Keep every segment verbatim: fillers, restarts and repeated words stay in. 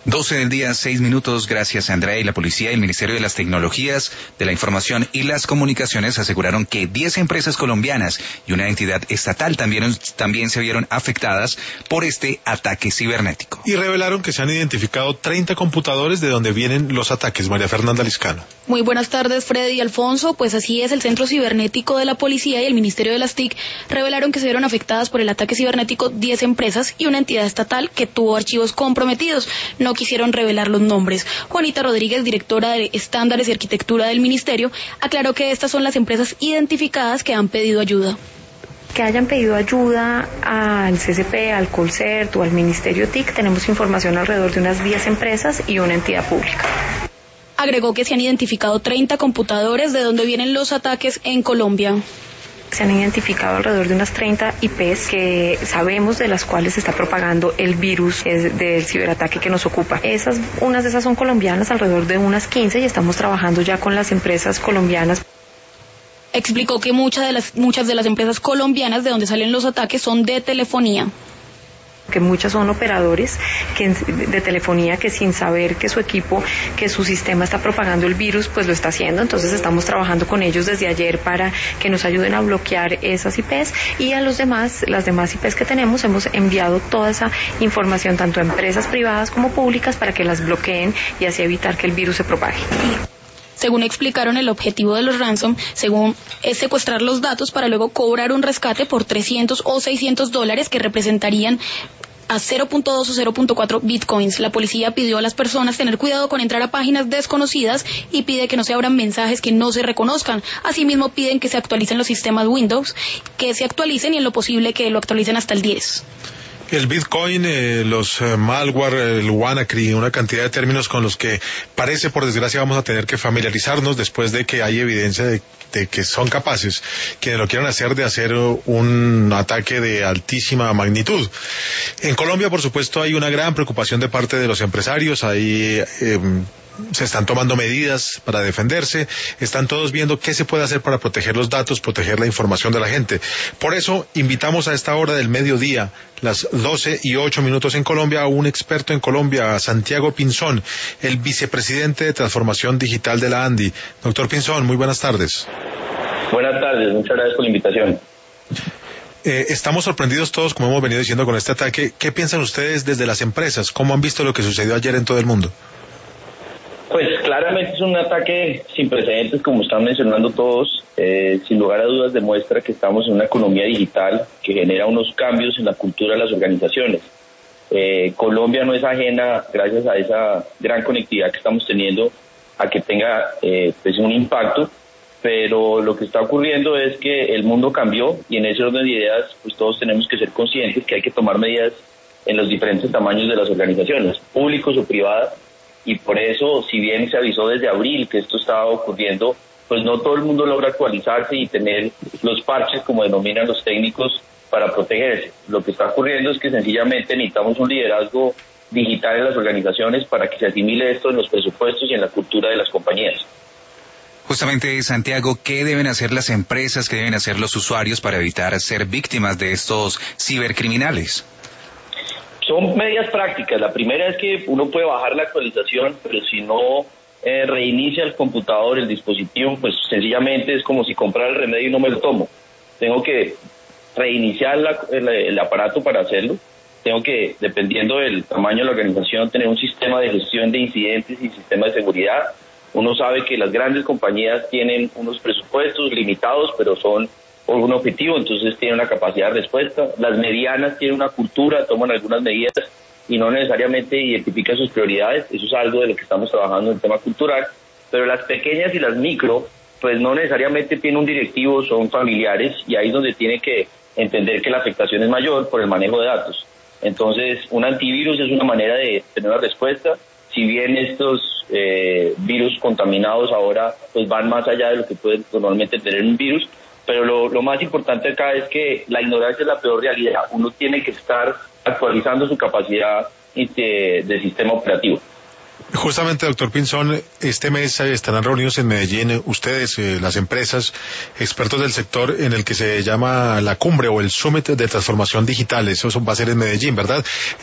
doce del día, seis minutos. Gracias, Andrea. Y la policía y el Ministerio de las Tecnologías de la Información y las Comunicaciones aseguraron que diez empresas colombianas y una entidad estatal también, también se vieron afectadas por este ataque cibernético. Y revelaron que se han identificado treinta computadores de donde vienen los ataques. María Fernanda Liscano. Muy buenas tardes, Freddy y Alfonso. Pues así es, el Centro Cibernético de la Policía y el Ministerio de las T I C revelaron que se vieron afectadas por el ataque cibernético diez empresas y una entidad estatal que tuvo archivos comprometidos. No quisieron revelar los nombres. Juanita Rodríguez, directora de Estándares y Arquitectura del Ministerio, aclaró que estas son las empresas identificadas que han pedido ayuda. Que hayan pedido ayuda al C C P, al Colcert o al Ministerio T I C, tenemos información alrededor de unas diez empresas y una entidad pública. Agregó que se han identificado treinta computadores de donde vienen los ataques en Colombia. Se han identificado alrededor de unas treinta I Pes que sabemos de las cuales se está propagando el virus del ciberataque que nos ocupa. Esas, unas de esas son colombianas, alrededor de unas quince, y estamos trabajando ya con las empresas colombianas. Explicó que muchas de las, muchas de las empresas colombianas de donde salen los ataques son de telefonía. Que muchas son operadores que, de telefonía que sin saber que su equipo, que su sistema está propagando el virus, pues lo está haciendo. Entonces estamos trabajando con ellos desde ayer para que nos ayuden a bloquear esas I Pes, y a los demás, las demás I Pes que tenemos, hemos enviado toda esa información tanto a empresas privadas como públicas para que las bloqueen y así evitar que el virus se propague. Según explicaron, el objetivo de los ransom, según es secuestrar los datos para luego cobrar un rescate por trescientos o seiscientos dólares que representarían a cero punto dos o cero punto cuatro bitcoins. La policía pidió a las personas tener cuidado con entrar a páginas desconocidas y pide que no se abran mensajes que no se reconozcan. Asimismo, piden que se actualicen los sistemas Windows, que se actualicen y en lo posible que lo actualicen hasta el diez. El Bitcoin, eh, los eh, malware, el WannaCry, una cantidad de términos con los que parece, por desgracia, vamos a tener que familiarizarnos después de que hay evidencia de, de que son capaces, quienes lo quieran hacer, de hacer un ataque de altísima magnitud. En Colombia, por supuesto, hay una gran preocupación de parte de los empresarios. Hay... Eh, se están tomando medidas para defenderse, están todos viendo qué se puede hacer para proteger los datos, proteger la información de la gente. Por eso invitamos a esta hora del mediodía, las doce y ocho minutos en Colombia, a un experto en Colombia, a Santiago Pinzón, el vicepresidente de Transformación Digital de la ANDI. Doctor Pinzón, muy buenas tardes. Buenas tardes, muchas gracias por la invitación. Eh, estamos sorprendidos todos, como hemos venido diciendo, con este ataque. ¿Qué piensan ustedes desde las empresas? ¿Cómo han visto lo que sucedió ayer en todo el mundo? Pues claramente es un ataque sin precedentes, como están mencionando todos. Eh, sin lugar a dudas demuestra que estamos en una economía digital que genera unos cambios en la cultura de las organizaciones. Eh, Colombia no es ajena, gracias a esa gran conectividad que estamos teniendo, a que tenga eh, pues un impacto, pero lo que está ocurriendo es que el mundo cambió, y en ese orden de ideas pues todos tenemos que ser conscientes que hay que tomar medidas en los diferentes tamaños de las organizaciones, públicos o privadas. Y por eso, si bien se avisó desde abril que esto estaba ocurriendo, pues no todo el mundo logra actualizarse y tener los parches, como denominan los técnicos, para protegerse. Lo que está ocurriendo es que sencillamente necesitamos un liderazgo digital en las organizaciones para que se asimile esto en los presupuestos y en la cultura de las compañías. Justamente, Santiago, ¿qué deben hacer las empresas, qué deben hacer los usuarios para evitar ser víctimas de estos cibercriminales? Son medidas prácticas. La primera es que uno puede bajar la actualización, pero si no eh, reinicia el computador, el dispositivo, pues sencillamente es como si comprara el remedio y no me lo tomo. Tengo que reiniciar la, el, el aparato para hacerlo. Tengo que, dependiendo del tamaño de la organización, tener un sistema de gestión de incidentes y sistema de seguridad. Uno sabe que las grandes compañías tienen unos presupuestos limitados, pero son por un objetivo, entonces tienen una capacidad de respuesta. Las medianas tienen una cultura, toman algunas medidas y no necesariamente identifican sus prioridades. Eso es algo de lo que estamos trabajando en el tema cultural. Pero las pequeñas y las micro, pues no necesariamente tienen un directivo, son familiares, y ahí es donde tienen que entender que la afectación es mayor por el manejo de datos. Entonces, un antivirus es una manera de tener una respuesta. Si bien estos eh, virus contaminados ahora pues van más allá de lo que puede normalmente tener un virus, pero lo, lo más importante acá es que la ignorancia es la peor realidad. Uno tiene que estar actualizando su capacidad de, de sistema operativo. Justamente, doctor Pinzón, este mes estarán reunidos en Medellín ustedes, eh, las empresas, expertos del sector, en el que se llama la cumbre o el Summit de Transformación Digital. Eso va a ser en Medellín, ¿verdad? Eh,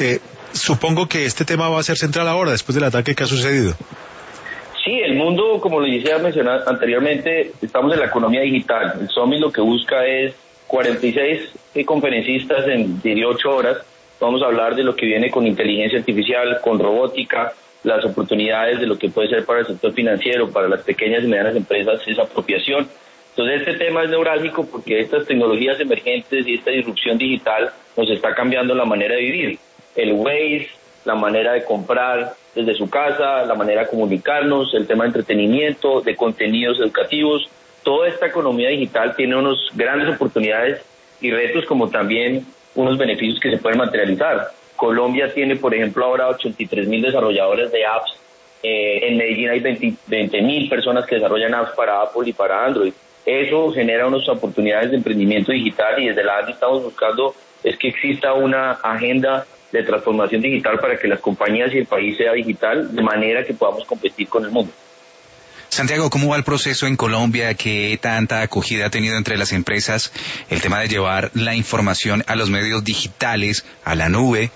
Supongo que este tema va a ser central ahora, después del ataque que ha sucedido. Sí, el mundo, como lo decía mencionar anteriormente, estamos en la economía digital. El Summit lo que busca es cuarenta y seis conferencistas en dieciocho horas. Vamos a hablar de lo que viene con inteligencia artificial, con robótica, las oportunidades de lo que puede ser para el sector financiero, para las pequeñas y medianas empresas, esa apropiación. Entonces este tema es neurálgico porque estas tecnologías emergentes y esta disrupción digital nos está cambiando la manera de vivir. El Waze, la manera de comprar desde su casa, la manera de comunicarnos, el tema de entretenimiento, de contenidos educativos. Toda esta economía digital tiene unas grandes oportunidades y retos, como también unos beneficios que se pueden materializar. Colombia tiene, por ejemplo, ahora ochenta y tres mil desarrolladores de apps. Eh, en Medellín hay veinte mil personas que desarrollan apps para Apple y para Android. Eso genera unas oportunidades de emprendimiento digital y desde la A D I estamos buscando es que exista una agenda de transformación digital para que las compañías y el país sea digital de manera que podamos competir con el mundo. Santiago, ¿cómo va el proceso en Colombia? ¿Qué tanta acogida ha tenido entre las empresas el tema de llevar la información a los medios digitales, a la nube?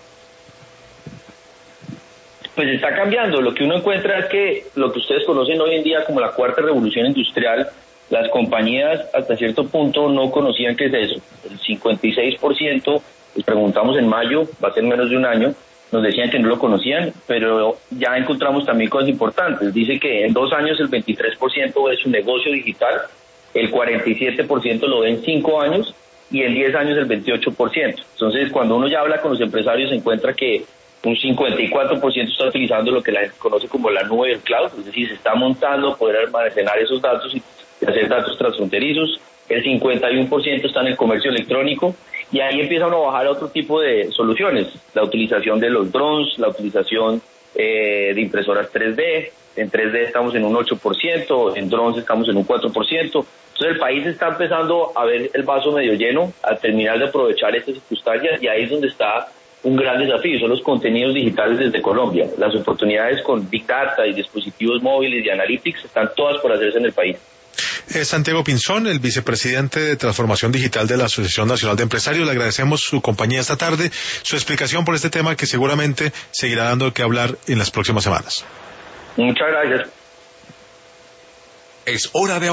Pues está cambiando. Lo que uno encuentra es que lo que ustedes conocen hoy en día como la cuarta revolución industrial, las compañías hasta cierto punto no conocían qué es eso. El cincuenta y seis por ciento, les preguntamos en mayo, va a ser menos de un año, nos decían que no lo conocían, pero ya encontramos también cosas importantes. Dice que en dos años el veintitrés por ciento ve su negocio digital, el cuarenta y siete por ciento lo ve en cinco años y en diez años el veintiocho por ciento. Entonces, cuando uno ya habla con los empresarios, se encuentra que un cincuenta y cuatro por ciento está utilizando lo que la gente conoce como la nube del cloud, es decir, se está montando poder almacenar esos datos y hacer datos transfronterizos. El cincuenta y uno por ciento está en el comercio electrónico y ahí empieza uno a bajar a otro tipo de soluciones, la utilización de los drones, la utilización eh, de impresoras tres D. En tres D estamos en un ocho por ciento, en drones estamos en un cuatro por ciento. Entonces el país está empezando a ver el vaso medio lleno, a terminar de aprovechar estas circunstancias y ahí es donde está un gran desafío, son los contenidos digitales desde Colombia. Las oportunidades con Big Data y dispositivos móviles y Analytics están todas por hacerse en el país. Es Santiago Pinzón, el vicepresidente de Transformación Digital de la Asociación Nacional de Empresarios. Le agradecemos su compañía esta tarde, su explicación por este tema que seguramente seguirá dando que hablar en las próximas semanas. Muchas gracias. Es hora de